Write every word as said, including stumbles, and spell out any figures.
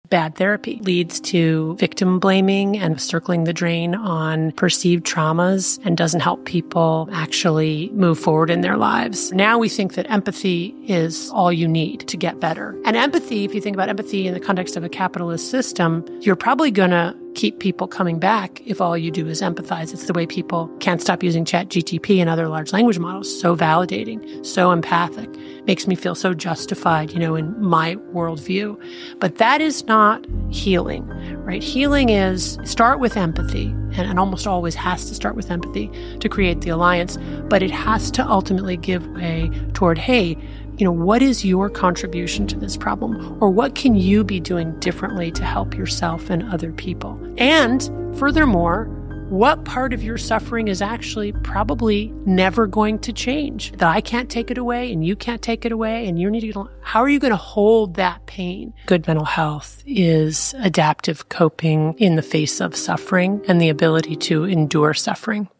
bad therapy, leads to victim blaming and circling the drain on perceived traumas, and doesn't help people actually move forward in their lives. Now we think that empathy is all you need to get better. And empathy, if you think about empathy in the context of a capitalist system, you're probably going to keep people coming back if all you do is empathize. It's the way people can't stop using ChatGPT and other large language models. So validating, so empathic, makes me feel so justified, you know, in my worldview. But that is not healing, right? Healing is start with empathy, and, and almost always has to start with empathy to create the alliance, but it has to ultimately give way toward, hey, you know, what is your contribution to this problem? Or what can you be doing differently to help yourself and other people? And furthermore, what part of your suffering is actually probably never going to change? That I can't take it away and you can't take it away, and you need to, how are you going to hold that pain? Good mental health is adaptive coping in the face of suffering and the ability to endure suffering.